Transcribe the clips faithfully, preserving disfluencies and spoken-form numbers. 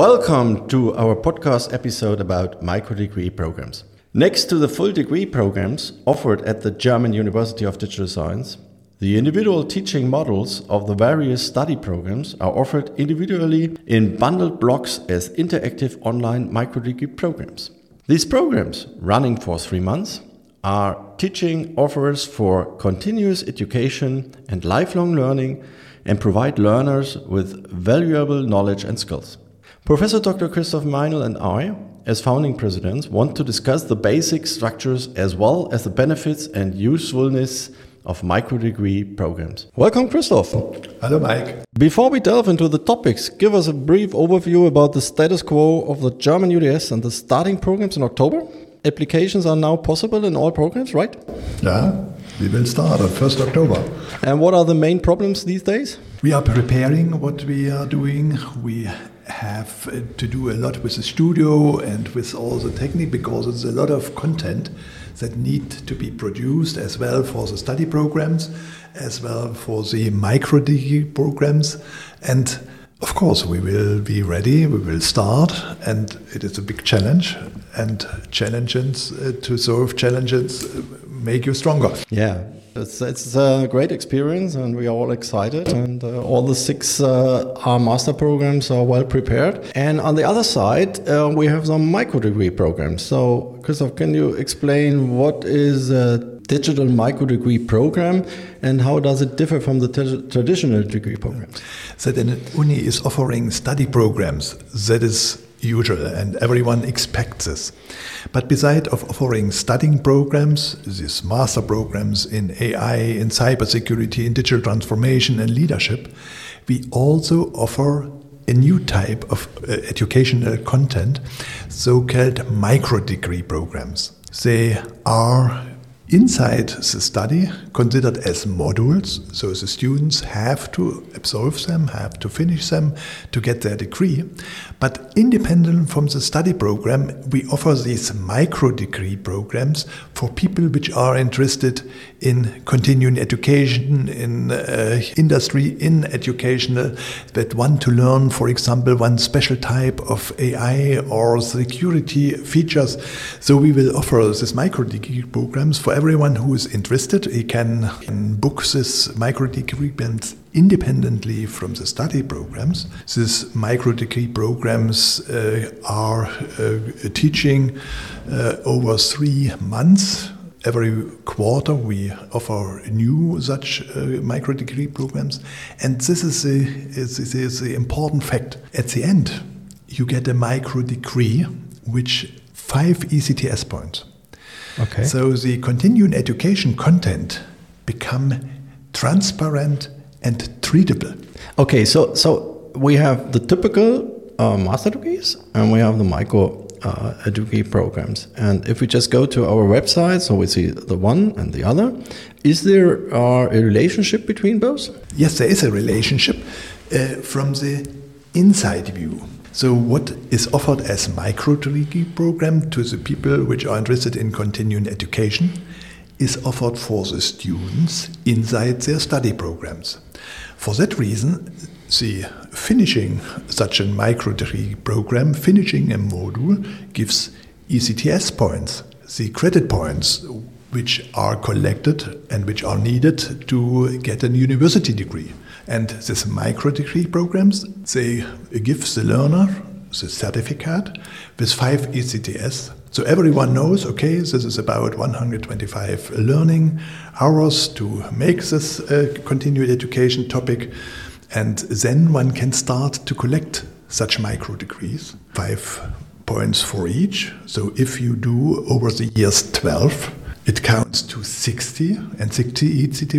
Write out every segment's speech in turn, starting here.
Welcome to our podcast episode about microdegree programs. Next to the full degree programs offered at the German University of Digital Science, the individual teaching models of the various study programs are offered individually in bundled blocks as interactive online microdegree programs. These programs, running for three months, are teaching offers for continuous education and lifelong learning and provide learners with valuable knowledge and skills. Professor Doctor Christoph Meinl and I, as founding presidents, want to discuss the basic structures as well as the benefits and usefulness of microdegree programs. Welcome, Christoph. Hello, Mike. Before we delve into the topics, give us a brief overview about the status quo of the German U D S and the starting programs in October. Applications are now possible in all programs, right? Yeah, we will start on first of October. And what are the main problems these days? We are preparing what we are doing. We have to do a lot with the studio and with all the technique because it's a lot of content that need to be produced as well for the study programs, as well for the microdegree programs. And of course, we will be ready, we will start, and it is a big challenge. And challenges, uh, to solve challenges, uh, make you stronger. Yeah, it's, it's a great experience, and we are all excited. And uh, all the six uh, our master programs are well prepared. And on the other side, uh, we have some microdegree programs. So, Christoph, can you explain what is a digital microdegree program and how does it differ from the t- traditional degree programs? So the uni is offering study programs. That is usual and everyone expects this. But besides of offering studying programs, these master programs in A I, in cybersecurity, in digital transformation and leadership, we also offer a new type of uh, educational content, so-called microdegree programs. They are inside the study, considered as modules, so the students have to absolve them, have to finish them to get their degree. But independent from the study program, we offer these micro-degree programs for people which are interested in continuing education, in uh, industry, in educational, that want to learn, for example, one special type of A I or security features. So we will offer these micro-degree programs for everyone who is interested. He can, can book this micro-degree programs independently from the study programs. These micro-degree programs uh, are uh, teaching uh, over three months. Every quarter we offer new such uh, micro-degree programs. And this is the is, is the important fact. At the end, you get a micro-degree which five E C T S points. Okay. So the continuing education content become transparent and treatable. Okay, so so we have the typical uh, master degrees and we have the micro uh, degree programs. And if we just go to our website, so we see the one and the other, is there uh, a relationship between both? Yes, there is a relationship uh, from the inside view. So what is offered as micro-degree program to the people which are interested in continuing education is offered for the students inside their study programs. For that reason, the finishing such a micro-degree program, finishing a module, gives E C T S points, the credit points which are collected and which are needed to get a university degree. And these micro-degree programs, they give the learner the certificate with five E C T S. So everyone knows, okay, this is about one hundred twenty-five learning hours to make this uh, continued education topic. And then one can start to collect such micro-degrees, five points for each. So if you do over the years twelve, it counts to sixty and sixty E C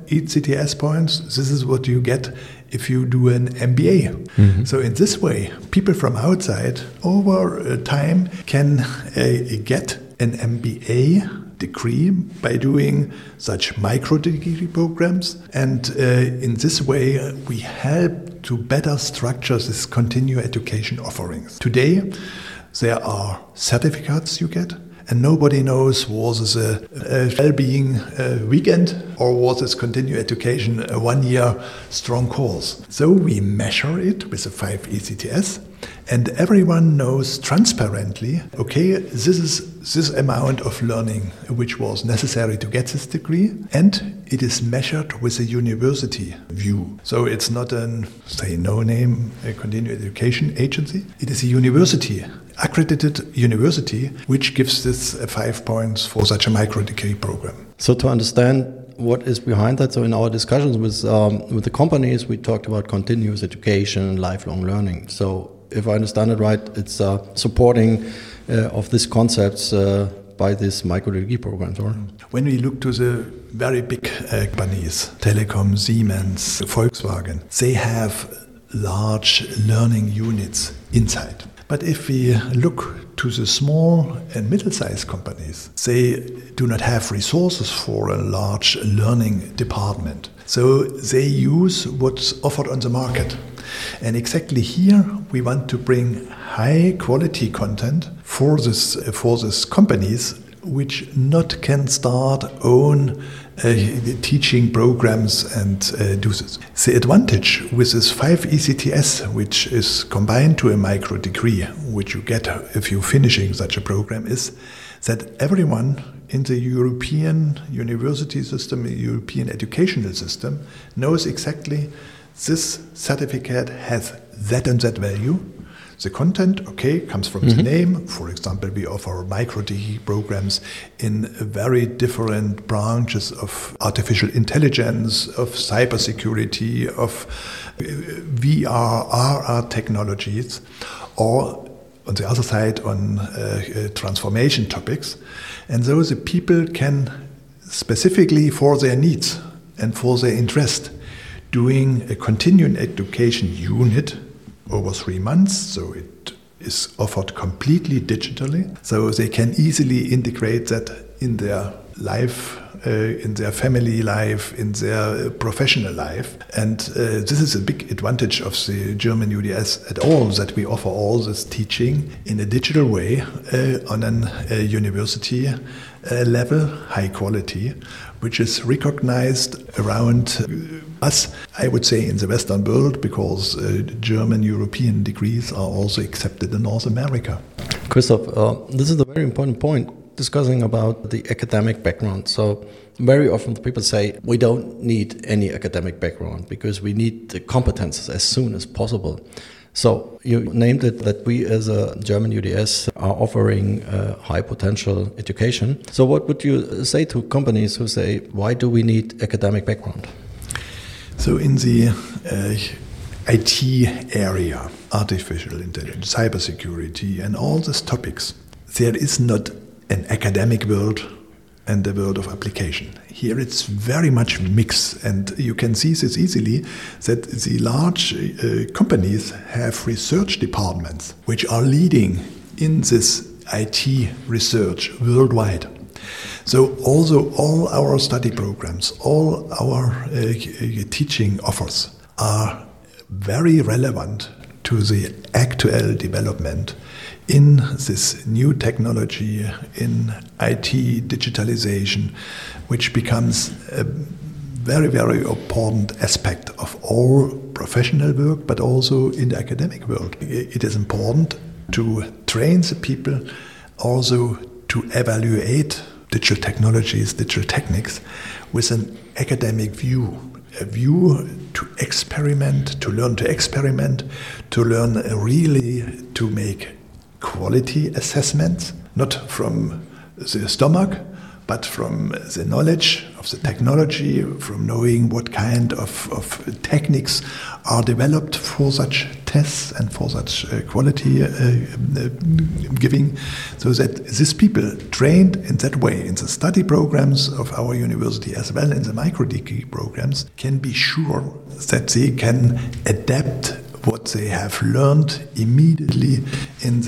T S points. This is what you get if you do an M B A. Mm-hmm. So in this way, people from outside over time can uh, get an M B A degree by doing such micro-degree programs. And uh, in this way, uh, we help to better structure this continuing education offerings. Today, there are certificates you get, and nobody knows was this a, a well-being uh, weekend or was this continuing education a one-year strong course. So we measure it with a five E C T S, And everyone knows transparently, okay, this is this amount of learning which was necessary to get this degree, and it is measured with a university view. So it's not an, say, no-name a continuing education agency. It is a university, accredited university, which gives this uh, five points for such a micro-degree program. So to understand what is behind that, so in our discussions with um, with the companies, we talked about continuous education and lifelong learning. So if I understand it right, it's uh, supporting uh, of these concepts uh, by this micro-degree programs, or? When we look to the very big uh, companies, Telekom, Siemens, Volkswagen, they have large learning units inside. But if we look to the small and middle-sized companies, they do not have resources for a large learning department. So they use what's offered on the market. And exactly here we want to bring high quality content for this for these companies which not can start own uh, teaching programs and uh, do this. The advantage with this five E C T S, which is combined to a micro degree, which you get if you're finishing such a program, is that everyone in the European university system, the European educational system, knows exactly this certificate has that and that value. The content, okay, comes from mm-hmm. the name. For example, we offer micro-degree programs in very different branches of artificial intelligence, of cybersecurity, of V R, R R technologies, or on the other side on uh, uh, transformation topics. And so the people can specifically for their needs and for their interest doing a continuing education unit over three months, so it is offered completely digitally, so they can easily integrate that in their life, uh, in their family life, in their professional life. And uh, this is a big advantage of the German U D S at all, that we offer all this teaching in a digital way uh, on a uh, university uh, level, high quality, which is recognized around us, I would say, in the Western world, because uh, German European degrees are also accepted in North America. Christoph, uh, this is a very important point, discussing about the academic background. So very often people say we don't need any academic background because we need the competences as soon as possible. So you named it that we as a German U D S are offering uh, high potential education. So what would you say to companies who say, why do we need academic background? So in the uh, I T area, artificial intelligence, cybersecurity, and all these topics, there is not an academic world and the world of application. Here it's very much mixed, and you can see this easily, that the large uh, companies have research departments which are leading in this I T research worldwide. So also all our study programs, all our uh, teaching offers are very relevant to the actual development in this new technology, in I T digitalization, which becomes a very, very important aspect of all professional work, but also in the academic world. It is important to train the people also to evaluate digital technologies, digital techniques with an academic view, a view to experiment, to learn to experiment, to learn really to make quality assessments, not from the stomach, but from the knowledge of the technology, from knowing what kind of, of techniques are developed for such tests and for such uh, quality uh, uh, giving, so that these people trained in that way in the study programs of our university as well in the micro-degree programs can be sure that they can adapt what they have learned immediately in their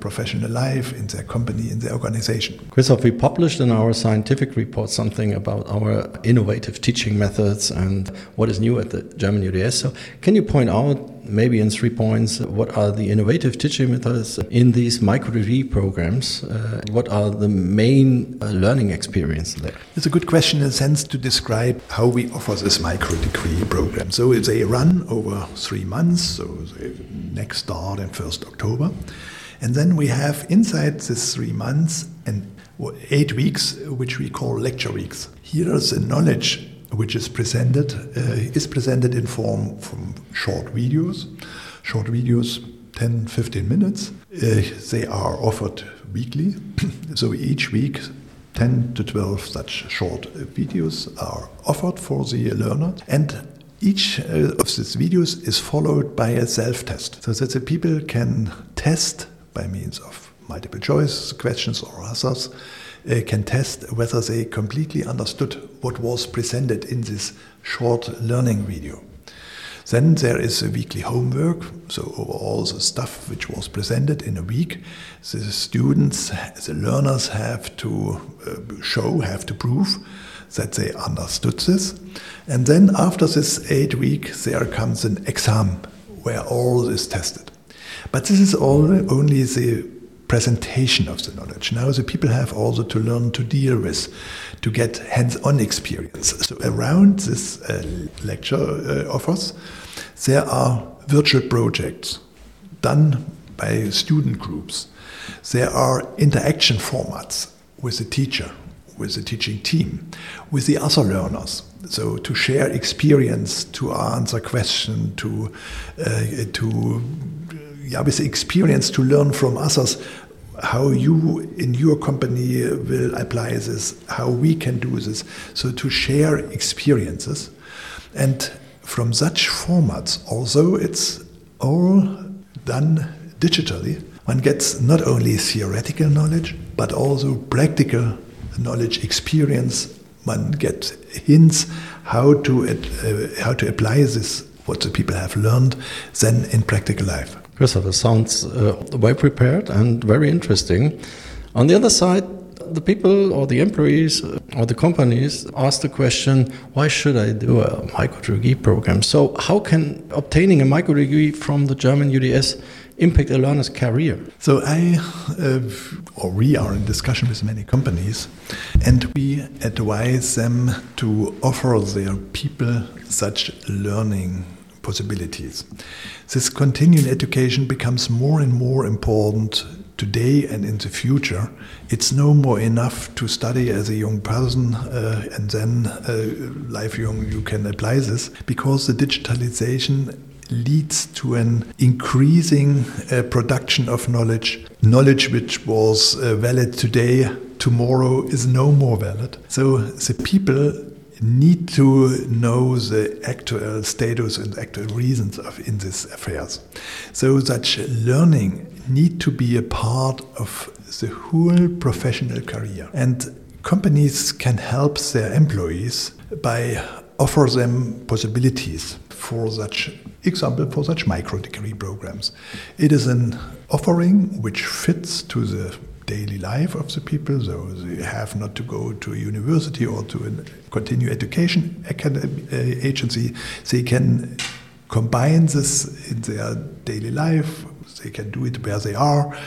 professional life, in their company, in their organization. Christoph, we published in our scientific report something about our innovative teaching methods and what is new at the German U D S. So can you point out, maybe in three points, what are the innovative teaching methods in these micro-degree programs? Uh, what are the main uh, learning experiences there? It's a good question in a sense to describe how we offer this micro-degree program. So they run over three months, so they next start in first October. And then we have inside this three months and eight weeks, which we call lecture weeks. Here is the knowledge which is presented, uh, is presented in form from short videos, short videos, ten, fifteen minutes. Uh, they are offered weekly. So each week, ten to twelve such short videos are offered for the learner. And each uh, of these videos is followed by a self-test, so that the people can test by means of multiple choice questions or others, uh, can test whether they completely understood what was presented in this short learning video. Then there is a weekly homework, so over all the stuff which was presented in a week, the students, the learners have to uh, show, have to prove that they understood this. And then after this eight weeks, there comes an exam where all is tested. But this is all only the presentation of the knowledge. Now the people have also to learn to deal with, to get hands-on experience. So around this uh, lecture uh, offers, there are virtual projects done by student groups. There are interaction formats with the teacher, with the teaching team, with the other learners. So to share experience, to answer questions, to uh, to yeah, with the experience to learn from others how you in your company will apply this, how we can do this. So to share experiences. And from such formats, although it's all done digitally, one gets not only theoretical knowledge, but also practical knowledge, experience. One gets hints how to uh, how to apply this, what the people have learned, then in practical life. Christopher, sounds uh, well prepared and very interesting. On the other side, the people or the employees or the companies ask the question, why should I do a micro-degree program? So how can obtaining a micro-degree from the German U D S impact a learner's career? So I, uh, or we are in discussion with many companies, and we advise them to offer their people such learning possibilities. This continuing education becomes more and more important today and in the future. It's no more enough to study as a young person uh, and then uh, lifelong you can apply this, because the digitalization leads to an increasing uh, production of knowledge. Knowledge which was uh, valid today, tomorrow is no more valid. So the people need to know the actual status and actual reasons of in these affairs. So such learning need to be a part of the whole professional career. And companies can help their employees by offer them possibilities for such example, for such micro-degree programs. It is an offering which fits to the daily life of the people, so they have not to go to a university or to a continuing education academy, uh, agency. They can combine this in their daily life. They can do it where they are uh,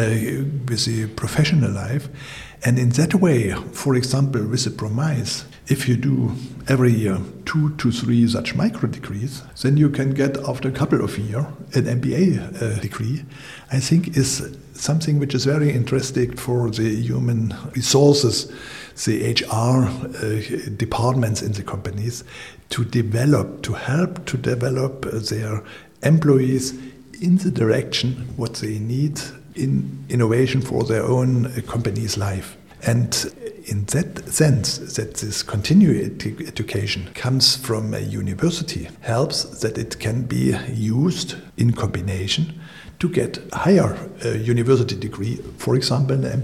with the professional life. And in that way, for example, with the promise, if you do every year two to three such micro degrees, then you can get after a couple of years an M B A uh, degree. I think is something which is very interesting for the human resources, the H R uh, departments in the companies, to develop, to help to develop uh, their employees in the direction what they need in innovation for their own uh, company's life. And in that sense, that this continuing edu- education comes from a university, helps that it can be used in combination to get higher uh, university degree, for example, an M B A.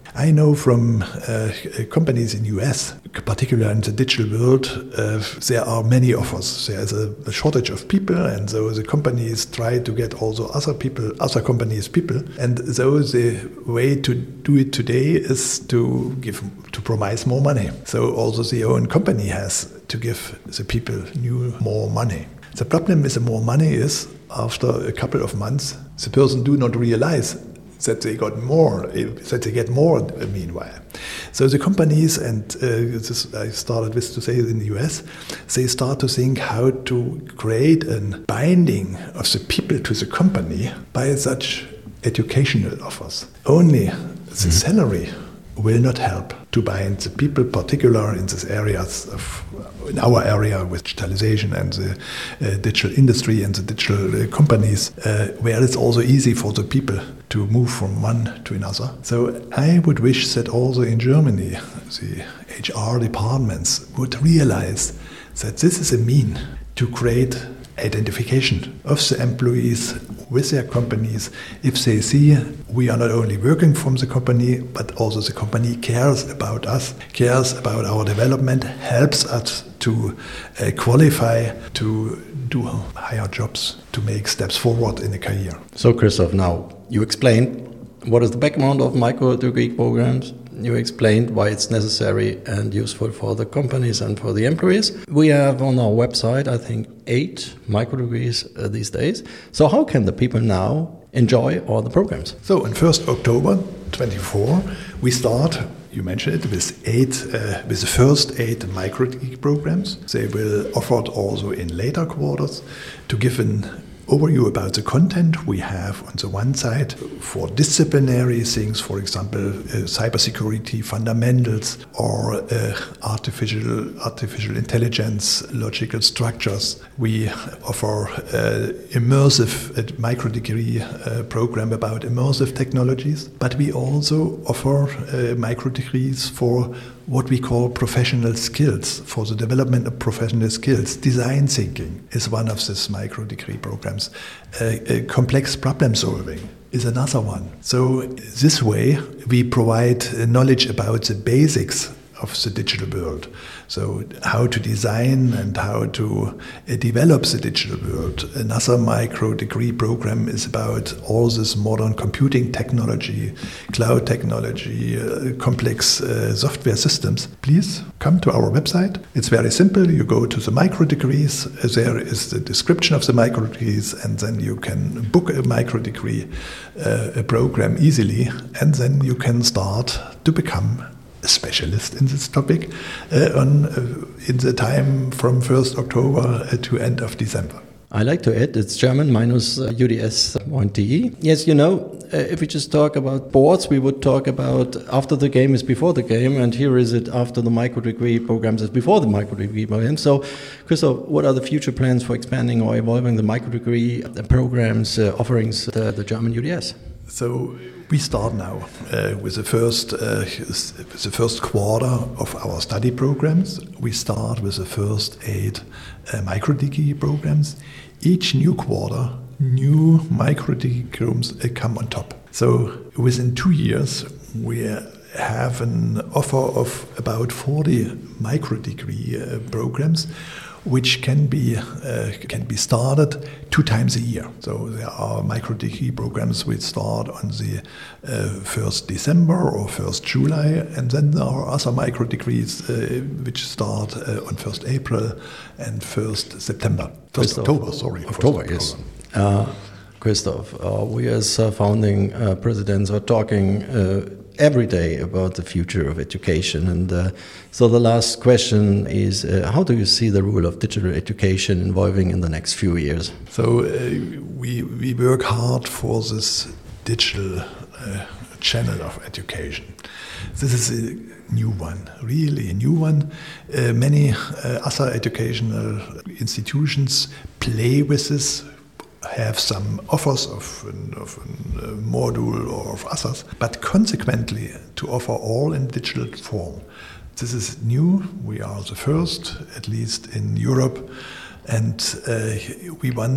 I know from uh, companies in U S, particularly in the digital world, uh, there are many offers. There is a, a shortage of people, and so the companies try to get also other people, other companies people. And so the way to do it today is to give, to promise more money. So also the own company has to give the people new more money. The problem with the more money is after a couple of months, the person do not realize that they got more, that they get more meanwhile. So the companies, and uh, this I started with to say in the U S, they start to think how to create a binding of the people to the company by such educational offers. Only the mm-hmm. salary will not help to bind the people, particularly in these areas of, in our area with digitalization and the uh, digital industry and the digital uh, companies, uh, where it's also easy for the people to move from one to another. So I would wish that also in Germany, the H R departments would realize that this is a mean to create identification of the employees with their companies. If they see we are not only working from the company, but also the company cares about us, cares about our development, helps us to uh, qualify to do higher jobs, to make steps forward in a career. So Christoph, now you explained what is the background of micro degree programs. You explained why it's necessary and useful for the companies and for the employees. We have on our website, I think, eight micro degrees uh, these days. So how can the people now enjoy all the programs? So on first October twenty-four, we start, you mentioned it, with eight, uh, with the first eight micro degree programs. They will offered also in later quarters to give an overview about the content we have on the one side for disciplinary things, for example, uh, cybersecurity fundamentals or uh, artificial artificial intelligence, logical structures. We offer uh, immersive uh, micro degree uh, program about immersive technologies, but we also offer uh, micro degrees for what we call professional skills, for the development of professional skills. Design thinking is one of these micro degree programs. Uh, uh, complex problem solving is another one. So this way we provide uh, knowledge about the basics of the digital world. So how to design and how to uh, develop the digital world. Another micro degree program is about all this modern computing technology, cloud technology, uh, complex uh, software systems. Please come to our website. It's very simple. You go to the micro degrees. Uh, there is the description of the micro degrees, and then you can book a micro degree uh, a program easily, and then you can start to become a specialist in this topic uh, on uh, in the time from first October uh, to end of December. I like to add, it's German minus uh, U D S dot D E. Yes, you know, uh, if we just talk about boards, we would talk about after the game is before the game, and here is it after the micro degree programs is before the micro degree programs. So, Christoph, what are the future plans for expanding or evolving the micro degree uh, programs, uh, offerings at uh, the German U D S? So we start now uh, with the first uh, with the first quarter of our study programs. We start with the first eight uh, micro degree programs. Each new quarter, new micro degree programs uh, come on top. So within two years, we have an offer of about forty micro degree uh, programs, which can be uh, can be started two times a year. So there are micro degree programs which start on the uh, first December or first July, and then there are other micro degrees uh, which start uh, on first April and first September. First October, sorry. October, October. Yes. Uh, Christoph, uh, we as uh, founding uh, presidents are talking uh, every day about the future of education. And uh, so the last question is, uh, how do you see the role of digital education evolving in the next few years? So uh, we, we work hard for this digital uh, channel of education. This is a new one, really a new one. Uh, many uh, other educational institutions play with this, have some offers of, an, of a module or of others, but consequently to offer all in digital form. This is new. We are the first, at least in Europe, and uh, we want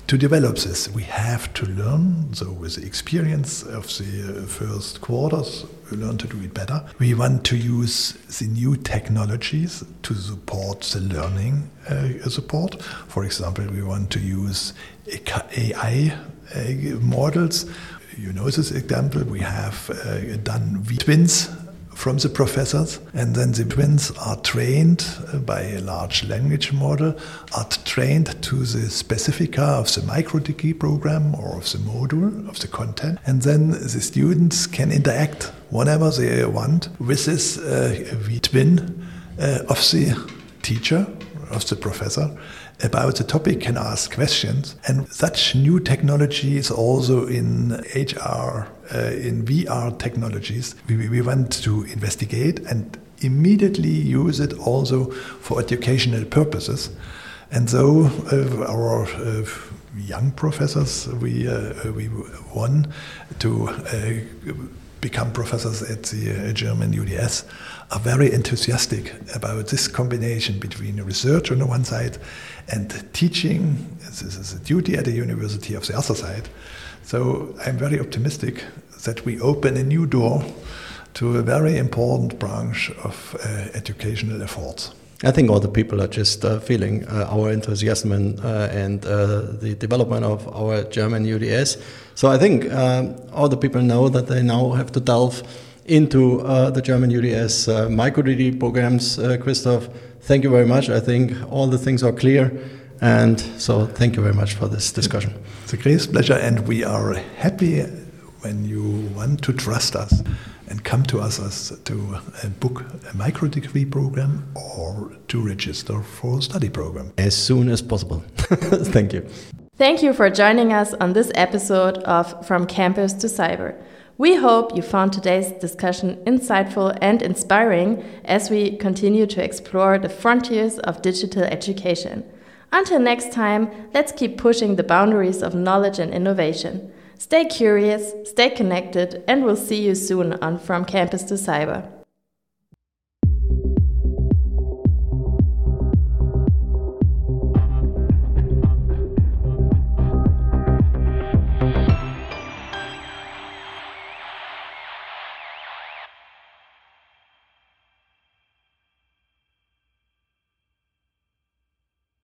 to develop this, we have to learn. So with the experience of the uh, first quarters, we learn to do it better. We want to use the new technologies to support the learning uh, support. For example, we want to use A I uh, models. You know this example, we have uh, done twins from the professors, and then the twins are trained by a large language model, are trained to the specifica of the micro-degree program or of the module, of the content, and then the students can interact whenever they want with this uh, twin uh, of the teacher, of the professor, about the topic, can ask questions. And such new technology is also in H R, uh, in V R technologies. We, we want to investigate and immediately use it also for educational purposes. And so uh, our uh, young professors, we, uh, we want to uh, become professors at the uh, German U D S, are very enthusiastic about this combination between research on the one side and teaching. This is a duty at the university of the other side. So I'm very optimistic that we open a new door to a very important branch of uh, educational efforts. I think all the people are just uh, feeling uh, our enthusiasm and, uh, and uh, the development of our German U D S. So I think um, all the people know that they now have to delve into uh, the German U D S uh, micro-degree programs. Uh, Christoph, thank you very much. I think all the things are clear. And so thank you very much for this discussion. It's a great pleasure, and we are happy when you want to trust us and come to us as to uh, book a micro-degree program or to register for a study program. As soon as possible. Thank you. Thank you for joining us on this episode of From Campus to Cyber. We hope you found today's discussion insightful and inspiring as we continue to explore the frontiers of digital education. Until next time, let's keep pushing the boundaries of knowledge and innovation. Stay curious, stay connected, and we'll see you soon on From Campus to Cyber.